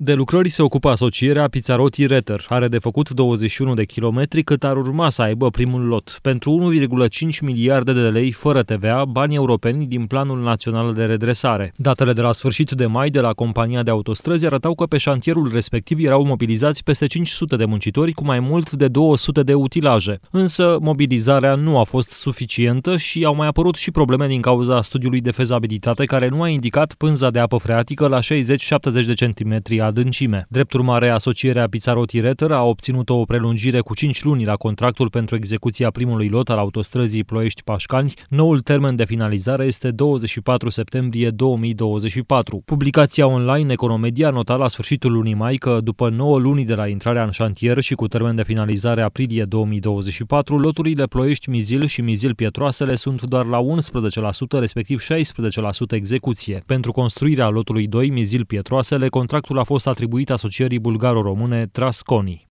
De lucrări se ocupă asocierea Pizzaroti-Reter. Are de făcut 21 de kilometri, cât ar urma să aibă primul lot. Pentru 1,5 miliarde de lei fără TVA, bani europeni din Planul Național de Redresare. Datele de la sfârșit de mai de la compania de autostrăzi arătau că pe șantierul respectiv erau mobilizați peste 500 de muncitori cu mai mult de 200 de utilaje. Însă mobilizarea nu a fost suficientă și au mai apărut și probleme din cauza studiului de fezabilitate care nu a indicat pânza de apă freatică la 60-70 de centimetri adâncime. Drept urmare, asocierea Pizzaroti-Reter a obținut o prelungire cu 5 luni la contractul pentru execuția primului lot al autostrăzii Ploiești-Pașcani. Noul termen de finalizare este 24 septembrie 2024. Publicația online Economedia nota la sfârșitul lunii mai că, după 9 luni de la intrarea în șantier și cu termen de finalizare aprilie 2024, loturile Ploiești-Mizil și Mizil-Pietroasele sunt doar la 11%, respectiv 16% execuție. Pentru construirea lotului 2 Mizil-Pietroasele, contractul a fost atribuit asocierii bulgaro-române Trasconi.